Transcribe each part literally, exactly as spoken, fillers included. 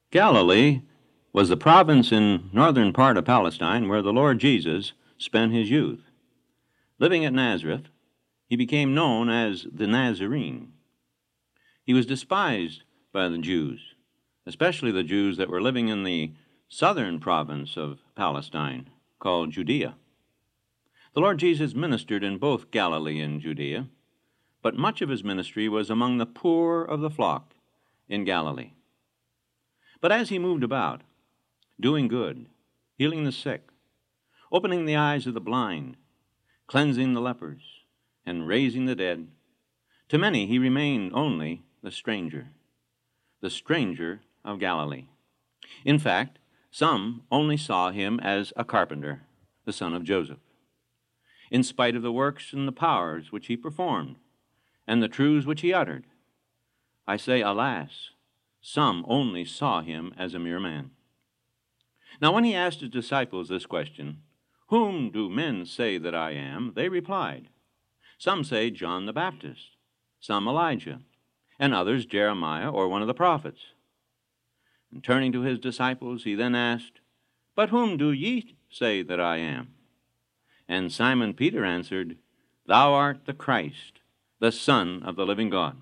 Galilee was the province in northern part of Palestine where the Lord Jesus spent his youth. Living at Nazareth, he became known as the Nazarene. He was despised by the Jews, especially the Jews that were living in the southern province of Palestine, called Judea. The Lord Jesus ministered in both Galilee and Judea, but much of his ministry was among the poor of the flock in Galilee. But as he moved about, doing good, healing the sick, opening the eyes of the blind, cleansing the lepers, and raising the dead, to many he remained only the stranger, the stranger of Galilee. In fact, some only saw him as a carpenter, the son of Joseph. In spite of the works and the powers which he performed, and the truths which he uttered, I say, alas, some only saw him as a mere man. Now when he asked his disciples this question, "Whom do men say that I am?" they replied, "Some say John the Baptist, some Elijah, and others Jeremiah or one of the prophets." And turning to his disciples, he then asked, "But whom do ye say that I am?" And Simon Peter answered, "Thou art the Christ, the Son of the living God."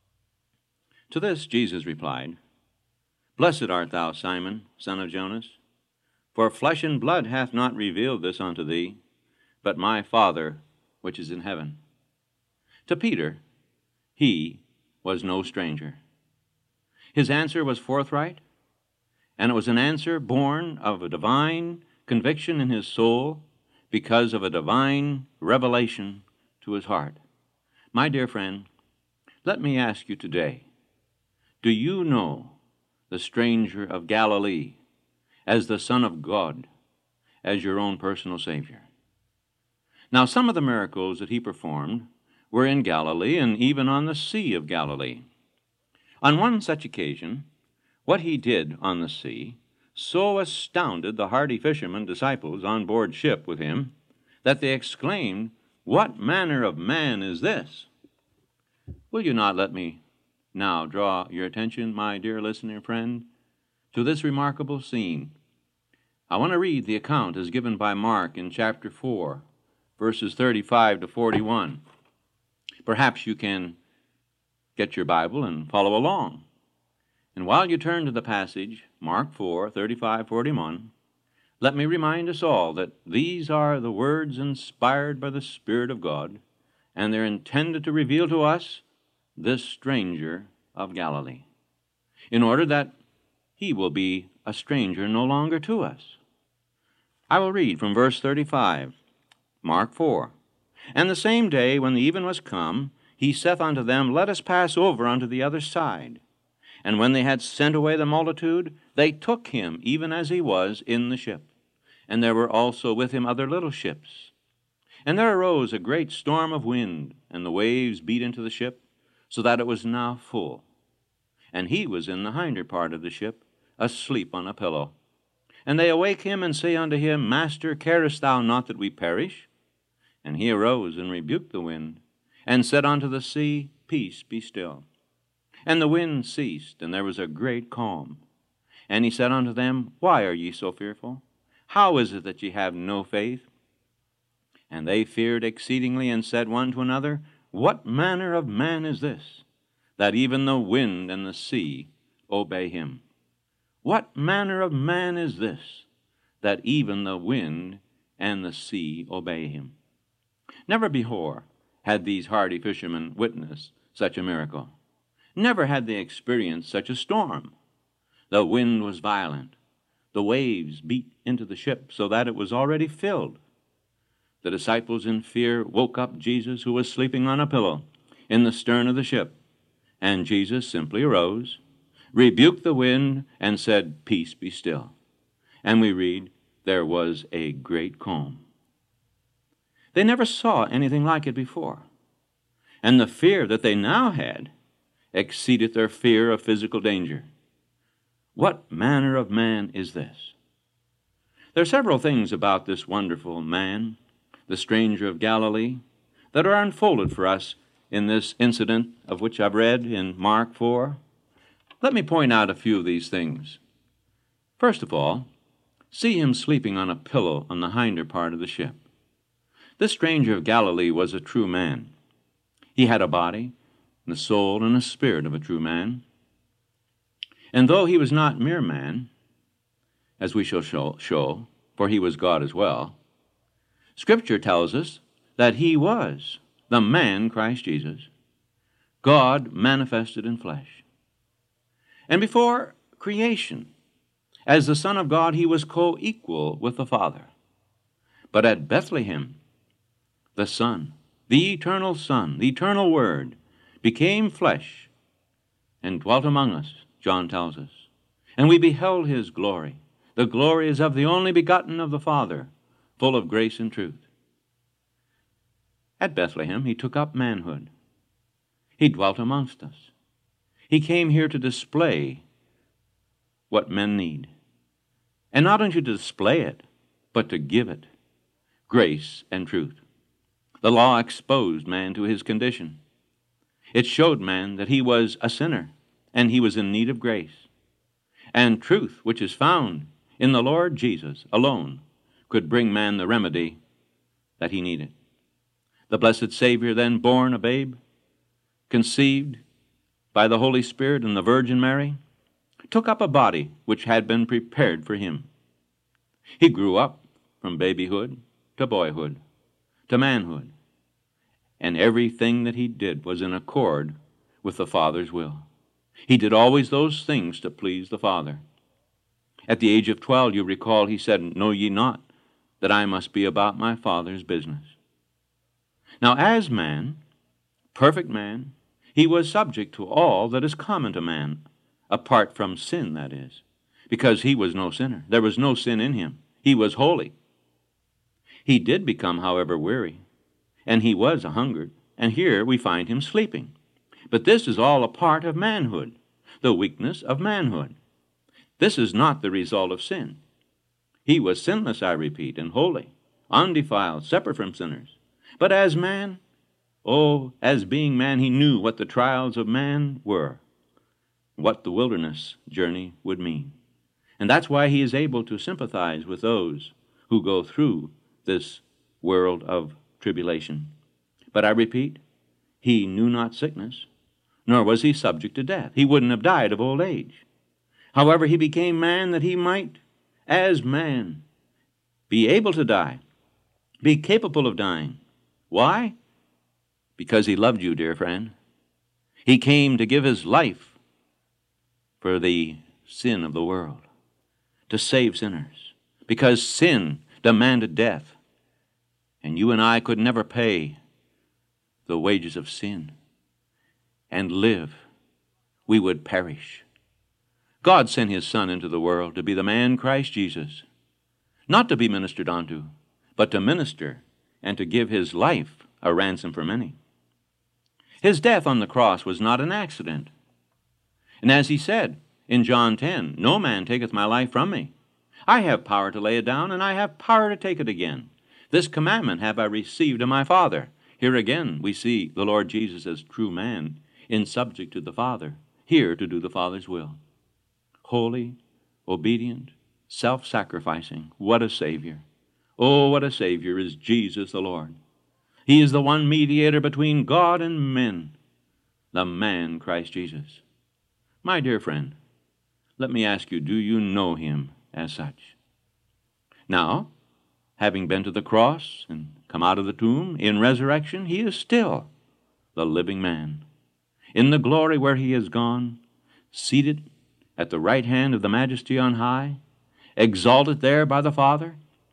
To this Jesus replied, "Blessed art thou, Simon, son of Jonas, for flesh and blood hath not revealed this unto thee, but my Father which is in heaven." To Peter, he was no stranger. His answer was forthright, and it was an answer born of a divine conviction in his soul because of a divine revelation to his heart. My dear friend, let me ask you today, do you know the stranger of Galilee as the Son of God, as your own personal Savior? Now, some of the miracles that he performed were in Galilee and even on the Sea of Galilee. On one such occasion, what he did on the sea so astounded the hardy fishermen disciples on board ship with him that they exclaimed, "What manner of man is this?" Will you not let me now draw your attention, my dear listener friend, to this remarkable scene? I want to read the account as given by Mark in chapter four, verses thirty-five to forty-one. Perhaps you can get your Bible and follow along. And while you turn to the passage, Mark four, thirty-five, forty-one, let me remind us all that these are the words inspired by the Spirit of God, and they're intended to reveal to us this stranger of Galilee, in order that he will be a stranger no longer to us. I will read from verse thirty-five, Mark four. "And the same day, when the even was come, he saith unto them, Let us pass over unto the other side. And when they had sent away the multitude, they took him even as he was in the ship. And there were also with him other little ships. And there arose a great storm of wind, and the waves beat into the ship, so that it was now full. And he was in the hinder part of the ship, asleep on a pillow. And they awake him, and say unto him, Master, carest thou not that we perish? And he arose and rebuked the wind, and said unto the sea, Peace, be still. And the wind ceased, and there was a great calm. And he said unto them, Why are ye so fearful? How is it that ye have no faith? And they feared exceedingly, and said one to another, What manner of man is this, that even the wind and the sea obey him? What manner of man is this, that even the wind and the sea obey him? Never before had these hardy fishermen witnessed such a miracle. Never had they experienced such a storm. The wind was violent. The waves beat into the ship so that it was already filled. The disciples in fear woke up Jesus, who was sleeping on a pillow in the stern of the ship. And Jesus simply arose, rebuked the wind, and said, Peace, be still. And we read, there was a great calm. They never saw anything like it before. And the fear that they now had exceeded their fear of physical danger. What manner of man is this? There are several things about this wonderful man, the stranger of Galilee, that are unfolded for us in this incident of which I've read in Mark four. Let me point out a few of these things. First of all, see him sleeping on a pillow on the hinder part of the ship. This stranger of Galilee was a true man. He had a body, and the soul, and the spirit of a true man. And though he was not mere man, as we shall show, show, for he was God as well, Scripture tells us that he was the man Christ Jesus, God manifested in flesh. And before creation, as the Son of God, he was co-equal with the Father. But at Bethlehem, the Son, the eternal Son, the eternal Word, became flesh and dwelt among us, John tells us. And we beheld his glory. The glory is of the only begotten of the Father, full of grace and truth. At Bethlehem, he took up manhood. He dwelt amongst us. He came here to display what men need. And not only to display it, but to give it, grace and truth. The law exposed man to his condition. It showed man that he was a sinner, and he was in need of grace. And truth, which is found in the Lord Jesus alone, could bring man the remedy that he needed. The blessed Savior, then born a babe, conceived by the Holy Spirit and the Virgin Mary, took up a body which had been prepared for him. He grew up from babyhood to boyhood to manhood, and everything that he did was in accord with the Father's will. He did always those things to please the Father. At the age of twelve, you recall, he said, "Know ye not that I must be about my Father's business?" Now, as man, perfect man, he was subject to all that is common to man, apart from sin, that is, because he was no sinner. There was no sin in him. He was holy. He did become, however, weary, and he was a hungered, and here we find him sleeping. But this is all a part of manhood, the weakness of manhood. This is not the result of sin. He was sinless, I repeat, and holy, undefiled, separate from sinners. But as man, oh, as being man, he knew what the trials of man were, what the wilderness journey would mean. And that's why he is able to sympathize with those who go through this world of tribulation. But I repeat, he knew not sickness, nor was he subject to death. He wouldn't have died of old age. However, he became man that he might, as man, be able to die, be capable of dying. Why? Because he loved you, dear friend. He came to give his life for the sin of the world, to save sinners, because sin demanded death, and you and I could never pay the wages of sin and live. We would perish. God sent his Son into the world to be the man Christ Jesus, not to be ministered unto, but to minister and to give his life a ransom for many. His death on the cross was not an accident. And as he said in John ten, "No man taketh my life from me. I have power to lay it down, and I have power to take it again. This commandment have I received of my Father." Here again we see the Lord Jesus as true man, in subject to the Father, here to do the Father's will. Holy, obedient, self-sacrificing. What a Savior. Oh, what a Savior is Jesus the Lord. He is the one mediator between God and men, the man Christ Jesus. My dear friend, let me ask you, do you know him as such? Now, having been to the cross and come out of the tomb, in resurrection, he is still the living man. In the glory where he is gone, seated at the right hand of the Majesty on high, exalted there by the Father,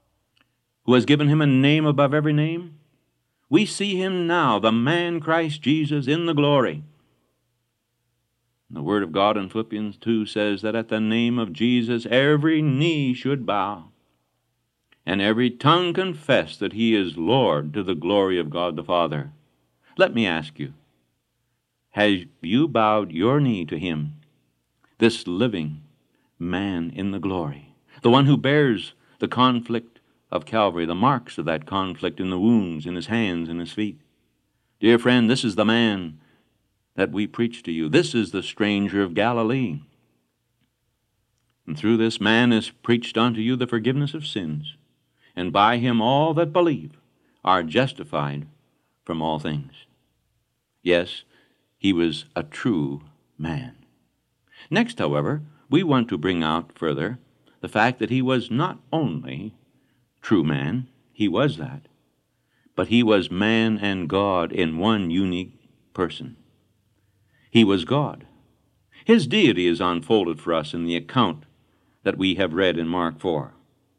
who has given him a name above every name, we see him now, the man Christ Jesus, in the glory. The Word of God in Philippians two says that at the name of Jesus every knee should bow, and every tongue confess that he is Lord, to the glory of God the Father. Let me ask you, have you bowed your knee to him, this living man in the glory, the one who bears the conflict of Calvary, the marks of that conflict in the wounds in his hands and his feet? Dear friend, this is the man that we preach to you. This is the stranger of Galilee. And through this man is preached unto you the forgiveness of sins, and by him all that believe are justified from all things. Yes, he was a true man. Next, however, we want to bring out further the fact that he was not only true man, he was that, but he was man and God in one unique person. He was God. His deity is unfolded for us in the account that we have read in Mark four.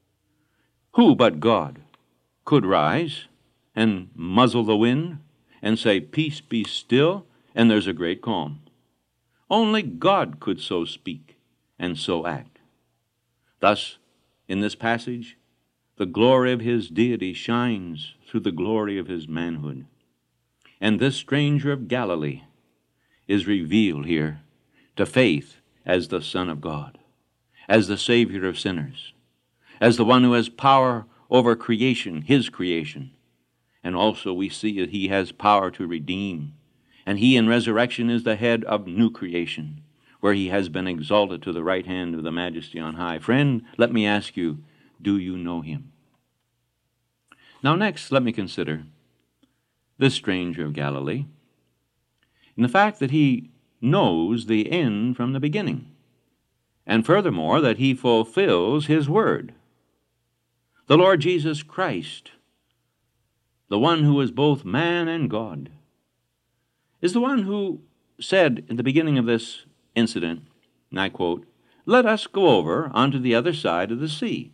Who but God could rise and muzzle the wind and say, "Peace, be still," and there's a great calm? Only God could so speak and so act. Thus, in this passage, the glory of his deity shines through the glory of his manhood. And this stranger of Galilee is revealed here to faith as the Son of God, as the Savior of sinners, as the one who has power over creation, his creation. And also we see that he has power to redeem. And he in resurrection is the head of new creation, where he has been exalted to the right hand of the Majesty on high. Friend, let me ask you, do you know him? Now next, let me consider this stranger of Galilee and the fact that he knows the end from the beginning, and furthermore, that he fulfills his word. The Lord Jesus Christ, the one who is both man and God, is the one who said in the beginning of this incident, and I quote, "Let us go over onto the other side of the sea."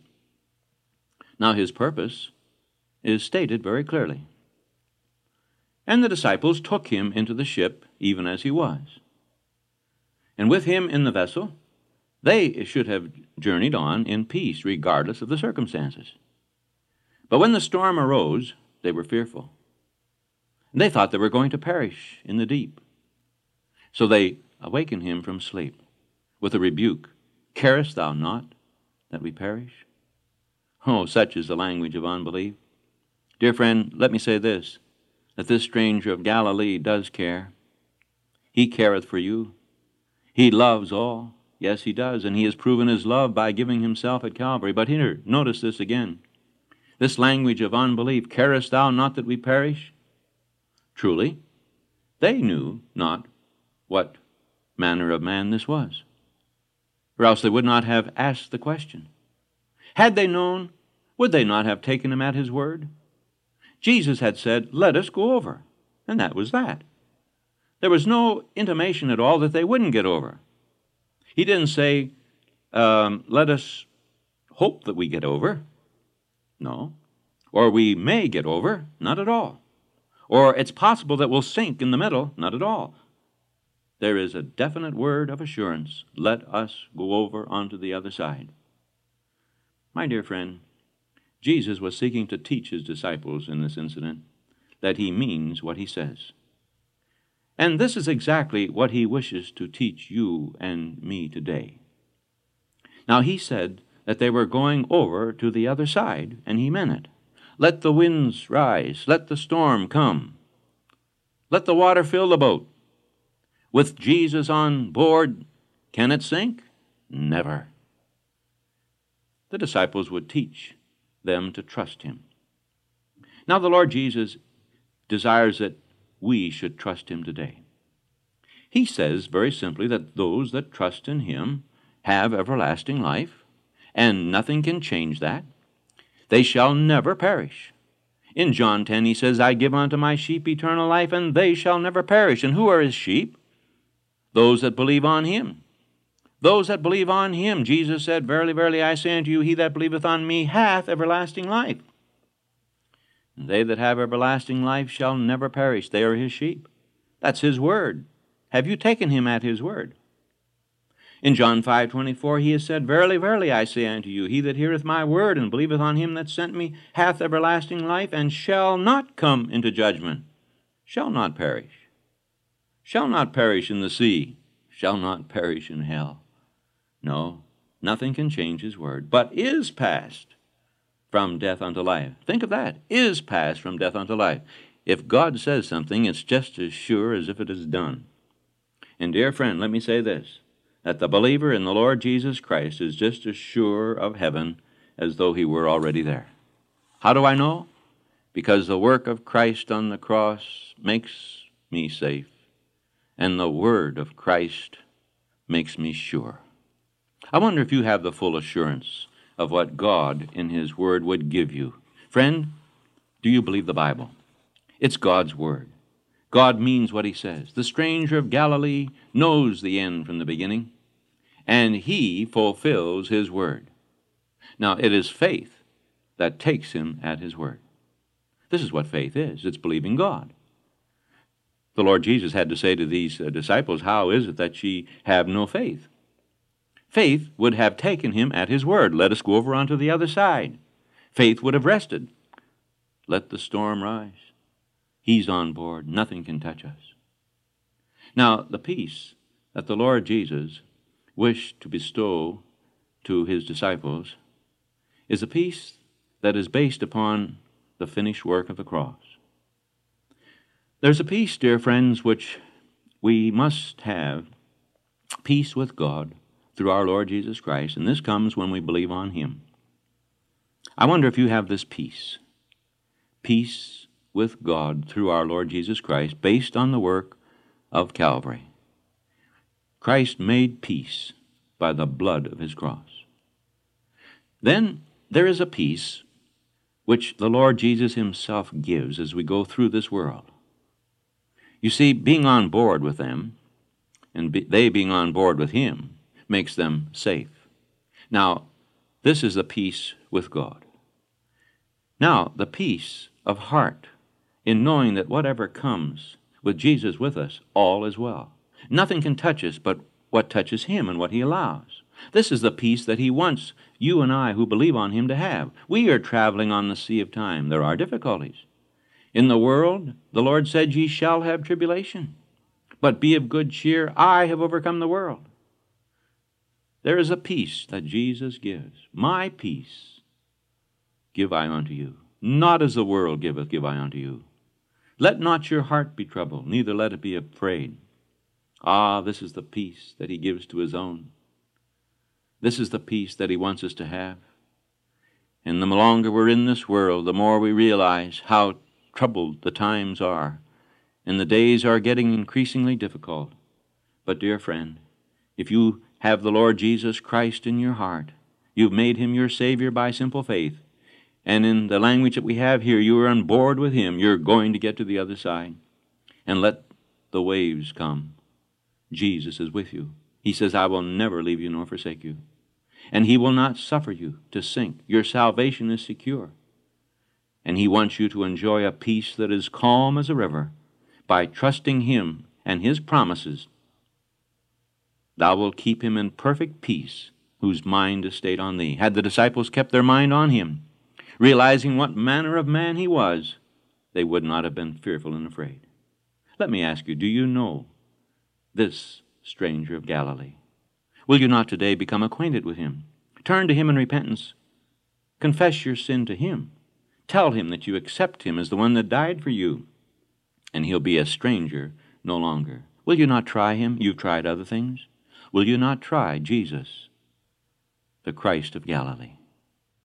Now his purpose is stated very clearly. And the disciples took him into the ship even as he was. And with him in the vessel, they should have journeyed on in peace, regardless of the circumstances. But when the storm arose, they were fearful. They thought they were going to perish in the deep. So they awakened him from sleep with a rebuke. "Carest thou not that we perish?" Oh, such is the language of unbelief. Dear friend, let me say this, that this stranger of Galilee does care. He careth for you. He loves all. Yes, he does, and he has proven his love by giving himself at Calvary. But here, notice this again. This language of unbelief, "Carest thou not that we perish?" Truly, they knew not what manner of man this was, or else they would not have asked the question. Had they known, would they not have taken him at his word? Jesus had said, "Let us go over," and that was that. There was no intimation at all that they wouldn't get over. He didn't say, um, "Let us hope that we get over." No. Or "we may get over." Not at all. Or "it's possible that we'll sink in the middle." Not at all. There is a definite word of assurance. Let us go over onto the other side. My dear friend, Jesus was seeking to teach his disciples in this incident that he means what he says. And this is exactly what he wishes to teach you and me today. Now, he said that they were going over to the other side, and he meant it. Let the winds rise. Let the storm come. Let the water fill the boat. With Jesus on board, can it sink? Never. The disciples would teach them to trust him. Now the Lord Jesus desires that we should trust him today. He says very simply that those that trust in him have everlasting life, and nothing can change that. They shall never perish. In John ten he says, "I give unto my sheep eternal life, and they shall never perish." And who are his sheep? Those that believe on him. Those that believe on him. Jesus said, "Verily, verily, I say unto you, he that believeth on me hath everlasting life. And they that have everlasting life shall never perish." They are his sheep. That's his word. Have you taken him at his word? In John five twenty-four he has said, "Verily, verily, I say unto you, he that heareth my word and believeth on him that sent me hath everlasting life, and shall not come into judgment, shall not perish, shall not perish in the sea, shall not perish in hell." No, nothing can change his word, but is passed from death unto life. Think of that. Is passed from death unto life. If God says something, it's just as sure as if it is done. And dear friend, let me say this. that the believer in the Lord Jesus Christ is just as sure of heaven as though he were already there. How do I know? Because the work of Christ on the cross makes me safe, and the word of Christ makes me sure. I wonder if you have the full assurance of what God in his word would give you. Friend, do you believe the Bible? It's God's word. God means what he says. The stranger of Galilee knows the end from the beginning, and he fulfills his word. Now, it is faith that takes him at his word. This is what faith is. It's believing God. The Lord Jesus had to say to these uh, disciples, how is it that ye have no faith? Faith would have taken him at his word. Let us go over onto the other side. Faith would have rested. Let the storm rise. He's on board. Nothing can touch us. Now, the peace that the Lord Jesus wished to bestow to his disciples is a peace that is based upon the finished work of the cross. There's a peace, dear friends, which we must have, peace with God through our Lord Jesus Christ, and this comes when we believe on him. I wonder if you have this peace, peace with God through our Lord Jesus Christ, based on the work of Calvary. Christ made peace by the blood of his cross. Then there is a peace which the Lord Jesus himself gives as we go through this world. You see, being on board with them, and be, they being on board with him, makes them safe. Now, this is the peace with God. Now, the peace of heart in knowing that whatever comes with Jesus with us, all is well. Nothing can touch us but what touches him and what he allows. This is the peace that he wants you and I who believe on him to have. We are traveling on the sea of time. There are difficulties. In the world, the Lord said, ye shall have tribulation. But be of good cheer, I have overcome the world. There is a peace that Jesus gives. My peace give I unto you. Not as the world giveth, give I unto you. Let not your heart be troubled, neither let it be afraid. Ah, this is the peace that he gives to his own. This is the peace that he wants us to have. And the longer we're in this world, the more we realize how troubled the times are, and the days are getting increasingly difficult. But, dear friend, if you have the Lord Jesus Christ in your heart, you've made him your Savior by simple faith, and in the language that we have here, you are on board with him, you're going to get to the other side. And let the waves come. Jesus is with you. He says, I will never leave you nor forsake you. And he will not suffer you to sink. Your salvation is secure. And he wants you to enjoy a peace that is calm as a river by trusting him and his promises. Thou wilt keep him in perfect peace whose mind is stayed on thee. Had the disciples kept their mind on him, realizing what manner of man he was, they would not have been fearful and afraid. Let me ask you, do you know this stranger of Galilee? Will you not today become acquainted with him? Turn to him in repentance. Confess your sin to him. Tell him that you accept him as the one that died for you, and he'll be a stranger no longer. Will you not try him? You've tried other things. Will you not try Jesus, the Christ of Galilee?